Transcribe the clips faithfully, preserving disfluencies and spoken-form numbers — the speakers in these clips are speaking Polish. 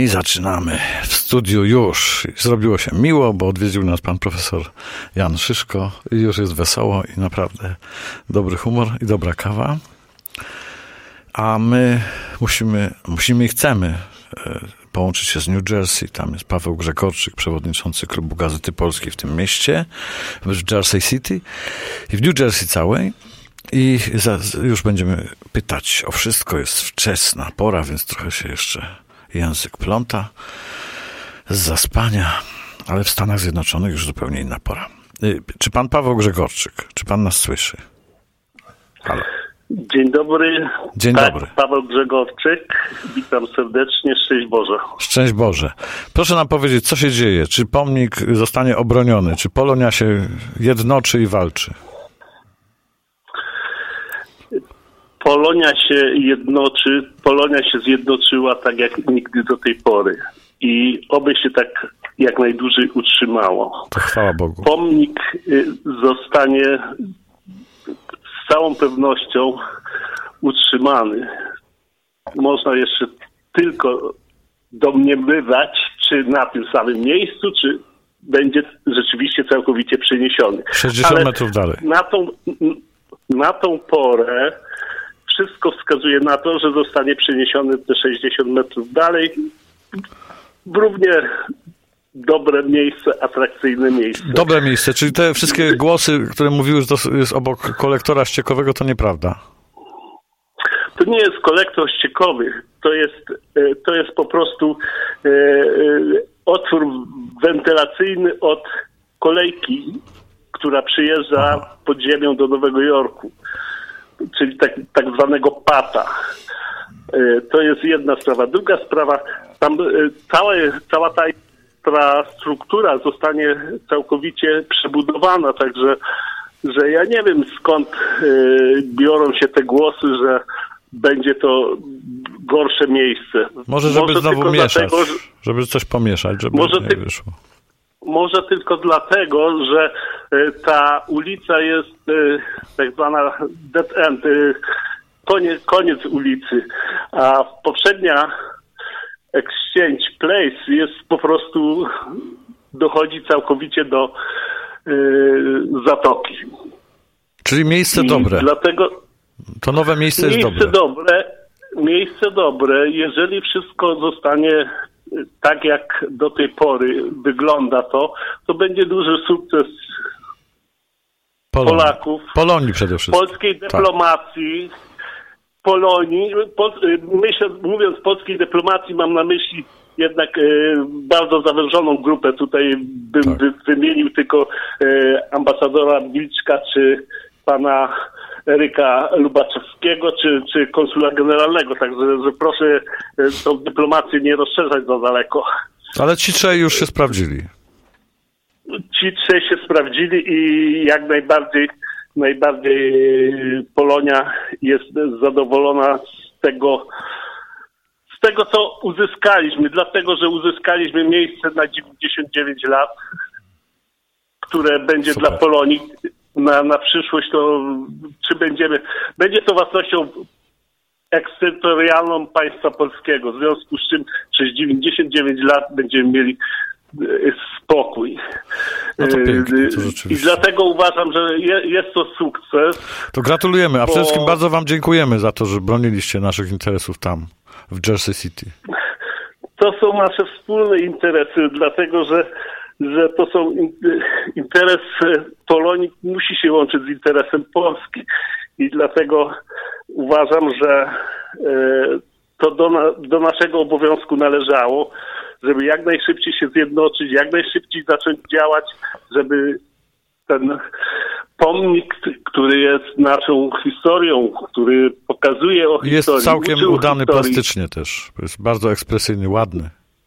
I zaczynamy w studiu już. Zrobiło się miło, bo odwiedził nas pan profesor Jan Szyszko i już jest wesoło i naprawdę dobry humor i dobra kawa. A my musimy, musimy i chcemy połączyć się z New Jersey. Tam jest Paweł Grzegorczyk, przewodniczący Klubu Gazety Polskiej w tym mieście, w Jersey City i w New Jersey całej. I za, już będziemy pytać o wszystko. Jest wczesna pora, więc trochę się jeszcze język pląta z zaspania, ale w Stanach Zjednoczonych już zupełnie inna pora. Czy pan Paweł Grzegorczyk, czy pan nas słyszy? Halo. Dzień dobry. Dzień tak, dobry. Paweł Grzegorczyk. Witam serdecznie. Szczęść Boże. Szczęść Boże. Proszę nam powiedzieć, co się dzieje? Czy pomnik zostanie obroniony? Czy Polonia się jednoczy i walczy? Polonia się jednoczy, Polonia się zjednoczyła tak jak nigdy do tej pory. I oby się tak jak najdłużej utrzymało. To chwała Bogu. Pomnik zostanie z całą pewnością utrzymany. Można jeszcze tylko domniemywać, czy na tym samym miejscu, czy będzie rzeczywiście całkowicie przeniesiony. sześćdziesiąt Ale metrów dalej. Na tą, na tą porę wszystko wskazuje na to, że zostanie przeniesiony te sześćdziesiąt metrów dalej w równie dobre miejsce, atrakcyjne miejsce. Dobre miejsce, czyli te wszystkie głosy, które mówiły, że to jest obok kolektora ściekowego, to nieprawda. To nie jest kolektor ściekowy, to jest, to jest po prostu e, e, otwór wentylacyjny od kolejki, która przyjeżdża Aha. pod ziemią do Nowego Jorku, czyli tak, tak zwanego pata. E, to jest jedna sprawa. Druga sprawa, tam e, cała, cała ta infrastruktura zostanie całkowicie przebudowana, także że ja nie wiem skąd e, biorą się te głosy, że będzie to gorsze miejsce. Może żeby może znowu mieszać, dlatego, że, żeby coś pomieszać, żeby może nie ty, wyszło. Może tylko dlatego, że e, ta ulica jest e, tak zwana dead end, e, koniec, koniec ulicy, a poprzednia Exchange Place jest po prostu, dochodzi całkowicie do e, zatoki. Czyli miejsce I dobre. Dlatego to nowe miejsce jest miejsce dobre. dobre. Miejsce dobre, jeżeli wszystko zostanie tak, jak do tej pory wygląda to, to będzie duży sukces Polonii. Polaków, Polonii przede wszystkim. polskiej dyplomacji, tak. Polonii. Po, myślę, mówiąc polskiej dyplomacji, mam na myśli jednak e, bardzo zawężoną grupę. Tutaj bym tak. by, wymienił tylko e, ambasadora Wilczka, czy pana Eryka Lubaczewskiego, czy, czy konsula generalnego. Także że proszę e, tą dyplomację nie rozszerzać za daleko. Ale ci trzej już się sprawdzili. Ci trzej się sprawdzili i jak najbardziej najbardziej Polonia jest zadowolona z tego, z tego, co uzyskaliśmy, dlatego, że uzyskaliśmy miejsce na dziewięćdziesiąt dziewięć lat, które będzie Super. Dla Polonii na, na przyszłość, to czy będziemy, będzie to własnością eksterytorialną państwa polskiego, w związku z czym przez dziewięćdziesiąt dziewięć lat będziemy mieli spokój. No to pięknie, to I dlatego uważam, że je, jest to sukces. To gratulujemy, a bo... przede wszystkim bardzo wam dziękujemy za to, że broniliście naszych interesów tam, w Jersey City. To są nasze wspólne interesy, dlatego, że, że to są interes Polonii musi się łączyć z interesem Polski i dlatego uważam, że to do, na, do naszego obowiązku należało, żeby jak najszybciej się zjednoczyć, jak najszybciej zacząć działać, żeby ten pomnik, który jest naszą historią, który pokazuje o historii. Jest całkiem udany historii. plastycznie też. Jest bardzo ekspresyjny, ładny.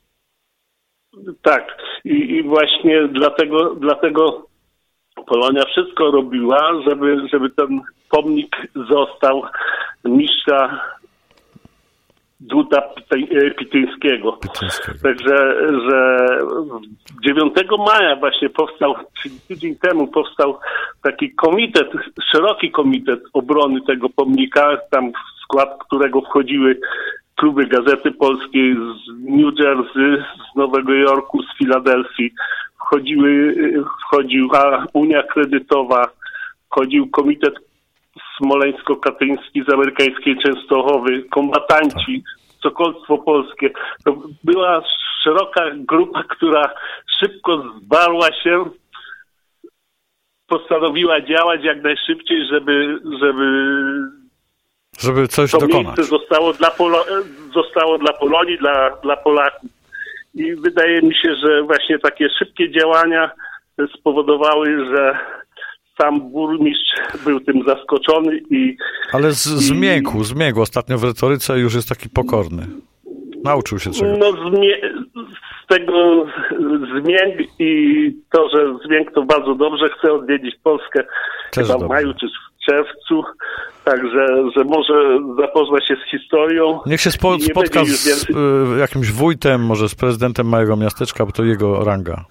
Tak. I, i właśnie dlatego, dlatego Polonia wszystko robiła, żeby, żeby ten pomnik został mistrza Duda Pityńskiego. Pityńskiego. Także, że dziewiątego maja właśnie powstał, czyli tydzień temu powstał taki komitet, szeroki komitet obrony tego pomnika, tam w skład którego wchodziły kluby Gazety Polskiej z New Jersey, z Nowego Jorku, z Filadelfii. Wchodziły, wchodziła Unia Kredytowa, wchodził Komitet Smoleńsko-Katyński z amerykańskiej Częstochowy, kombatanci, Sokolstwo Polskie. To była szeroka grupa, która szybko zwarła się, postanowiła działać jak najszybciej, żeby, żeby, żeby coś to dokonać. miejsce zostało dla, Polo- zostało dla Polonii, dla, dla Polaków. I wydaje mi się, że właśnie takie szybkie działania spowodowały, że sam burmistrz był tym zaskoczony i... Ale z, zmiękł, zmiękł. Ostatnio w retoryce już jest taki pokorny. Nauczył się czegoś. No zmie- z tego zmięk i to, że zmięk to bardzo dobrze. Chcę odwiedzić Polskę Też chyba w dobrze. maju czy w czerwcu. Także, że może zapozna się z historią. Niech się spo, i nie spotka będzie już z więcej- y, jakimś wójtem, może z prezydentem małego miasteczka, bo to jego ranga.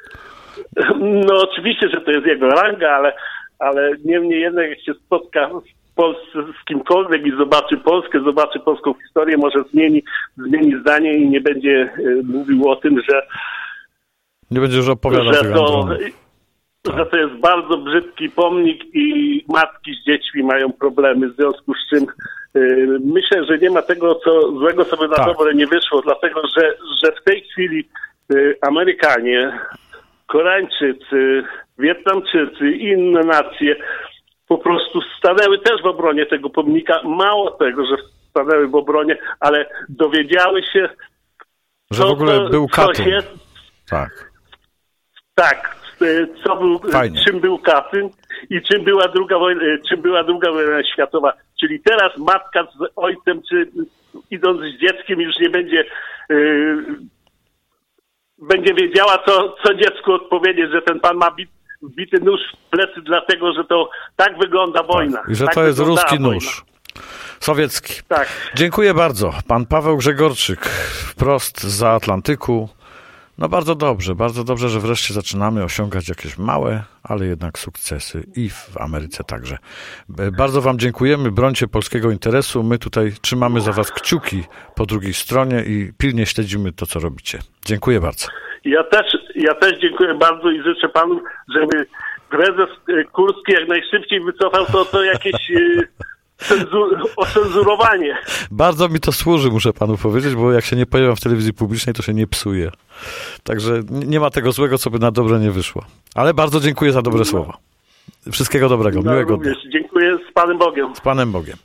No oczywiście, że to jest jego ranga, ale, ale niemniej jednak jak się spotka w Polsce z kimkolwiek i zobaczy Polskę, zobaczy polską historię, może zmieni, zmieni zdanie i nie będzie y, mówił o tym, że, Nie będzie już opowiadał że, tego to, Androna. że to jest bardzo brzydki pomnik i matki z dziećmi mają problemy, w związku z czym y, myślę, że nie ma tego, co złego sobie na Tak. dobre nie wyszło, dlatego że, że w tej chwili y, Amerykanie, Koreańczycy, Wietnamczycy i inne nacje po prostu stanęły też w obronie tego pomnika. Mało tego, że stanęły w obronie, ale dowiedziały się, Że co w ogóle to, był co Katyn. jest, Tak. tak, y, co był, Fajnie. czym był Katyn i czym była druga wojna, y, czym była druga wojna światowa. Czyli teraz matka z ojcem, czy idąc z dzieckiem już nie będzie y, będzie wiedziała, co, co dziecku odpowiedzieć, że ten pan ma bit, bity nóż w plecy, dlatego że to tak wygląda wojna. I że tak to jest wyglądała ruski wojna. nóż. Sowiecki. Tak. Dziękuję bardzo. Pan Paweł Grzegorczyk, wprost zza Atlantyku. No bardzo dobrze, bardzo dobrze, że wreszcie zaczynamy osiągać jakieś małe, ale jednak sukcesy i w Ameryce także. Bardzo wam dziękujemy, brońcie polskiego interesu. My tutaj trzymamy za was kciuki po drugiej stronie i pilnie śledzimy to, co robicie. Dziękuję bardzo. Ja też, ja też dziękuję bardzo i życzę panu, żeby prezes e, Kurski jak najszybciej wycofał to, to jakieś e, cenzu- ocenzurowanie. Bardzo mi to służy, muszę panu powiedzieć, bo jak się nie pojawiam w telewizji publicznej, to się nie psuje. Także n- nie ma tego złego, co by na dobre nie wyszło. Ale bardzo dziękuję za dobre słowa. Wszystkiego dobrego, No, miłego dnia. również dziękuję, z Panem Bogiem. Z Panem Bogiem.